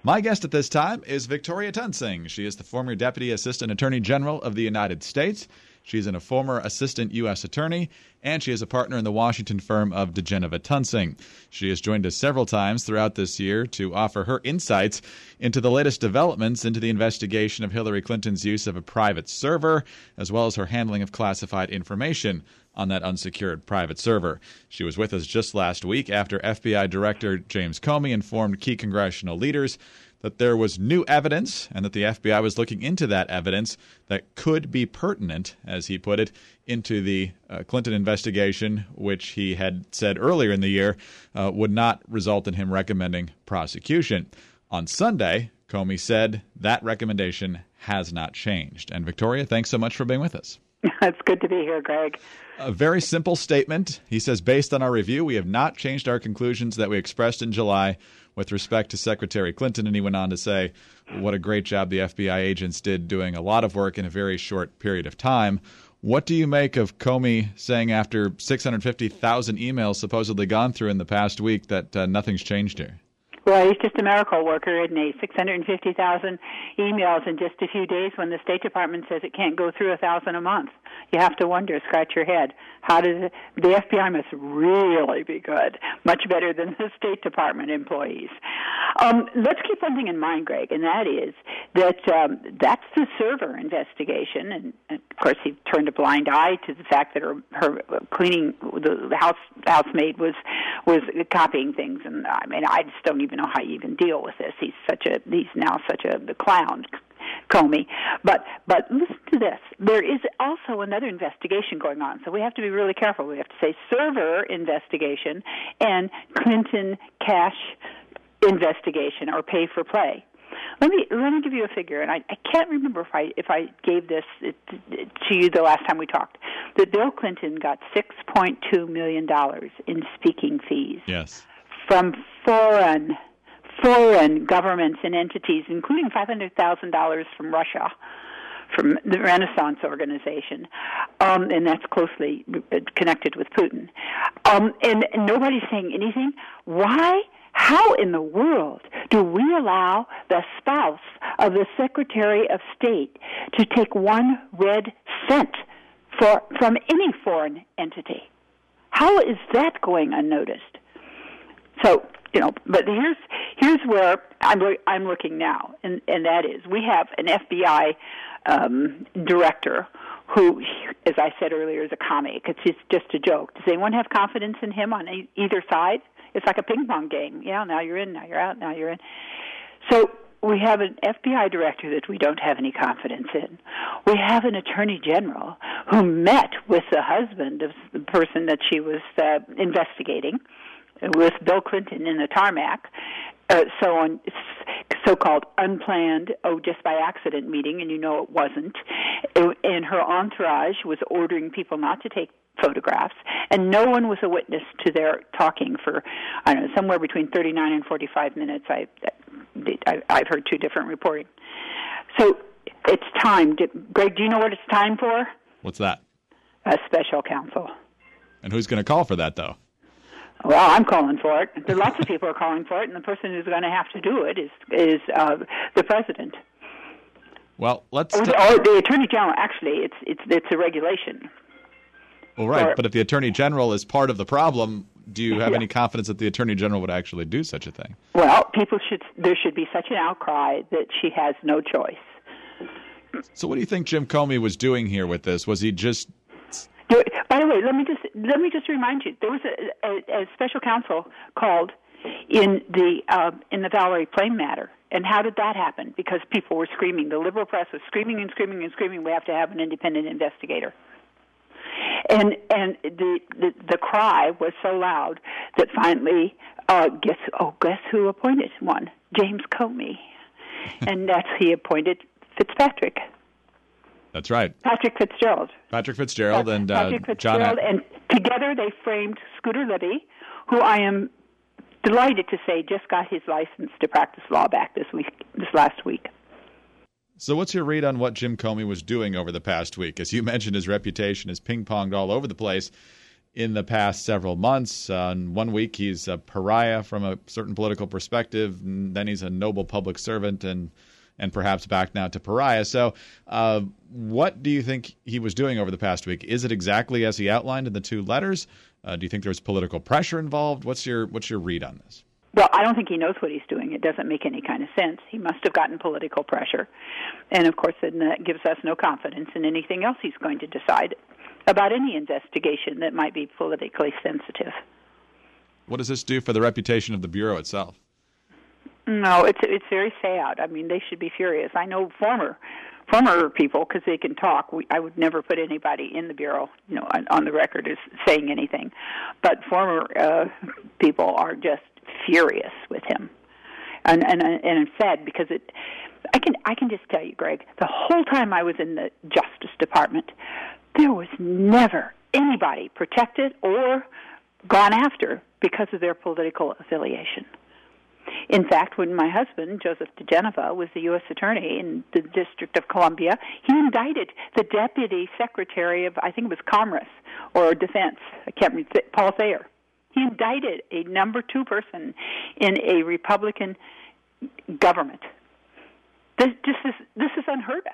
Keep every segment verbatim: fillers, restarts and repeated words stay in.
My guest at this time is Victoria Toensing. She is the former Deputy Assistant Attorney General of the United States. She's a former Assistant U S Attorney, and she is a partner in the Washington firm of diGenova Toensing. She has joined us several times throughout this year to offer her insights into the latest developments into the investigation of Hillary Clinton's use of a private server, as well as her handling of classified information on that unsecured private server. She was with us just last week after F B I Director James Comey informed key congressional leaders that there was new evidence and that the F B I was looking into that evidence that could be pertinent, as he put it, into the uh, Clinton investigation, which he had said earlier in the year uh, would not result in him recommending prosecution. On Sunday, Comey said that recommendation has not changed. And Victoria, thanks so much for being with us. It's good to be here, Greg. A very simple statement. He says, based on our review, we have not changed our conclusions that we expressed in July with respect to Secretary Clinton. And he went on to say what a great job the F B I agents did doing a lot of work in a very short period of time. What do you make of Comey saying after six hundred fifty thousand emails supposedly gone through in the past week that uh, nothing's changed here? Well, he's just a miracle worker, isn't he? six hundred fifty thousand emails in just a few days when the State Department says it can't go through one thousand a month. You have to wonder, scratch your head. How does it, the F B I must really be good, much better than the State Department employees. Um, let's keep one thing in mind, Greg, and that is that um, that's the server investigation. And, and, of course, he turned a blind eye to the fact that her, her cleaning, the house housemaid was was copying things. And, I mean, I just don't even know how you even deal with this. He's such a he's now such a the clown, Comey. But but listen to this. There is also another investigation going on, so we have to be really careful. We have to say server investigation and Clinton cash investigation or pay for play. Let me let me give you a figure, and I, I can't remember if I if I gave this to you the last time we talked. That Bill Clinton got six point two million dollars in speaking fees. Yes. From foreign foreign governments and entities, including five hundred thousand dollars from Russia, from the Renaissance Organization, um, and that's closely connected with Putin. Um, and, and nobody's saying anything. Why? How in the world do we allow the spouse of the Secretary of State to take one red cent for from any foreign entity? How is that going unnoticed? So, you know, but here's here's where I'm I'm looking now, and and that is we have an F B I um, director who, as I said earlier, is a comic. It's just, just a joke. Does anyone have confidence in him on e- either side? It's like a ping pong game. Yeah, now you're in, now you're out, now you're in. So we have an F B I director that we don't have any confidence in. We have an attorney general who met with the husband of the person that she was uh, investigating, with Bill Clinton in the tarmac, uh, so on so-called unplanned, oh, just by accident meeting, and you know it wasn't. It, and her entourage was ordering people not to take photographs, and no one was a witness to their talking for, I don't know, somewhere between thirty-nine and forty-five minutes. I, I, I've heard two different reporting. So it's time. Greg, do you know what it's time for? What's that? A special counsel. And who's going to call for that, though? Well, I'm calling for it. There lots of people are calling for it, and the person who's going to have to do it is is uh, the president. Well, let's. Or, t- or the attorney general. Actually, it's it's it's a regulation. Well, right, or, but if the attorney general is part of the problem, do you have yeah. any confidence that the attorney general would actually do such a thing? Well, people should. There should be such an outcry that she has no choice. So, what do you think Jim Comey was doing here with this? Was he just? By the way, let me just let me just remind you, there was a, a, a special counsel called in the uh, in the Valerie Plame matter, and how did that happen? Because people were screaming. The liberal press was screaming and screaming and screaming. We have to have an independent investigator, and and the the, the cry was so loud that finally, uh, guess oh guess who appointed one? James Comey, and that's he appointed Fitzpatrick. That's right. Patrick Fitzgerald. Patrick Fitzgerald and uh, Patrick Fitzgerald, John. And together they framed Scooter Libby, who I am delighted to say just got his license to practice law back this week, this last week. So what's your read on what Jim Comey was doing over the past week? As you mentioned, his reputation is ping-ponged all over the place. in the past several months. Uh, in one week, he's a pariah from a certain political perspective, and then he's a noble public servant, and and perhaps back now to pariah. So uh, what do you think he was doing over the past week? Is it exactly as he outlined in the two letters? Uh, do you think there's political pressure involved? What's your what's your read on this? Well, I don't think he knows what he's doing. It doesn't make any kind of sense. He must have gotten political pressure. And, of course, then that gives us no confidence in anything else he's going to decide about any investigation that might be politically sensitive. What does this do for the reputation of the Bureau itself? No, it's it's very sad. I mean, they should be furious. I know former former people, because they can talk. We, I would never put anybody in the Bureau, you know, on, on the record as saying anything. But former uh, people are just furious with him, and and and I'm sad because it. I can I can just tell you, Greg, the whole time I was in the Justice Department, there was never anybody protected or gone after because of their political affiliation. In fact, when my husband, Joseph DeGeneva, was the U S Attorney in the District of Columbia, he indicted the Deputy Secretary of, I think it was Commerce or Defense, I can't remember, Paul Thayer. He indicted a number two person in a Republican government. This, this, is, this is unheard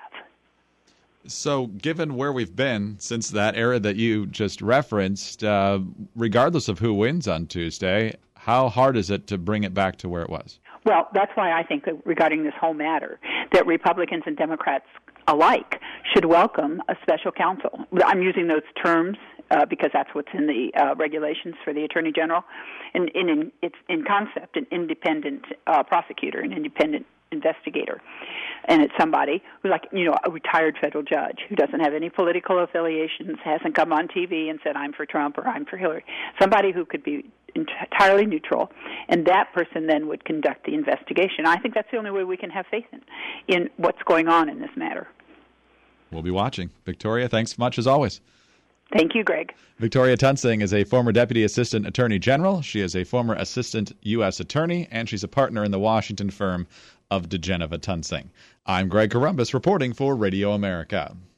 of. So given where we've been since that era that you just referenced, uh, regardless of who wins on Tuesday, how hard is it to bring it back to where it was? Well, that's why I think that regarding this whole matter, that Republicans and Democrats alike should welcome a special counsel. I'm using those terms uh, because that's what's in the uh, regulations for the Attorney General. And in, in, it's in concept an independent uh, prosecutor, an independent investigator. And it's somebody who's like, you know, a retired federal judge who doesn't have any political affiliations, hasn't come on T V and said, I'm for Trump or I'm for Hillary. Somebody who could be entirely neutral, and that person then would conduct the investigation. I think that's the only way we can have faith in, in what's going on in this matter. We'll be watching. Victoria, thanks much as always. Thank you, Greg. Victoria Tunsing is a former Deputy Assistant Attorney General. She is a former Assistant U S Attorney, and she's a partner in the Washington firm of DeGeneva Tunsing. I'm Greg Corombos reporting for Radio America.